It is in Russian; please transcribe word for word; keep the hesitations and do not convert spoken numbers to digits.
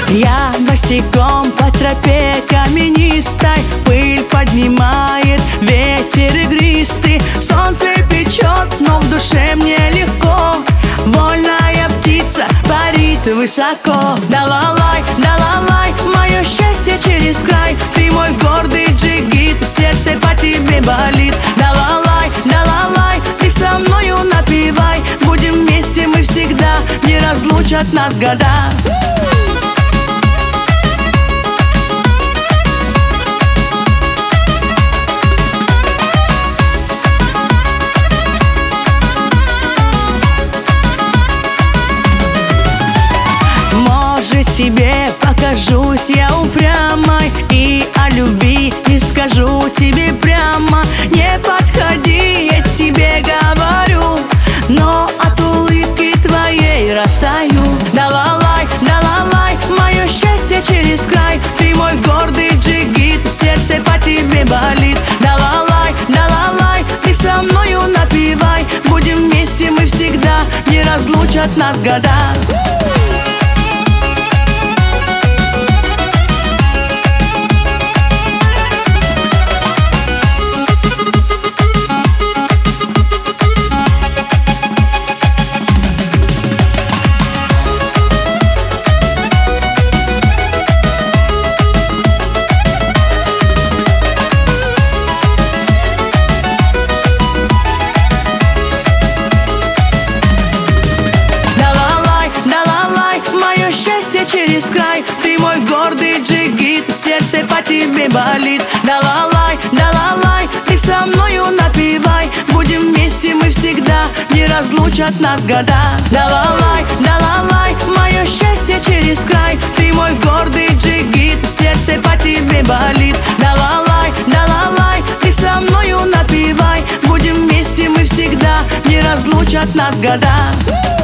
Я босиком по тропе каменистой, пыль поднимает ветер игристый. Солнце печет, но в душе мне легко. Вольная птица парит высоко. Да-ла-лай, да-ла-лай, мое счастье через край. Ты мой гордый джигит, сердце по тебе болит. Да-ла-лай, да-ла-лай, ты со мною напевай. Будем вместе мы всегда, не разлучат нас года. Может, тебе покажусь я упрямой, и о любви не скажу тебе прямо. Не подходи, я тебе говорю, но от улыбки твоей растаю. Да-ла-лай, да-ла-лай, мое счастье через край. Ты мой гордый джигит, сердце по тебе болит. Да-ла-лай, да-ла-лай, ты со мною напевай. Будем вместе мы всегда, не разлучат нас года. Через край, ты мой гордый джигит, сердце по тебе болит. Да-ла-лай, да-ла-лай, ты со мною напевай. Будем вместе мы всегда, не разлучат нас года. Да-ла-лай, да-ла-лай, мое счастье через край. Ты мой гордый джигит, сердце по тебе болит. Да-ла-лай, да-ла-лай, ты со мною напевай. Будем вместе мы всегда, не разлучат нас года.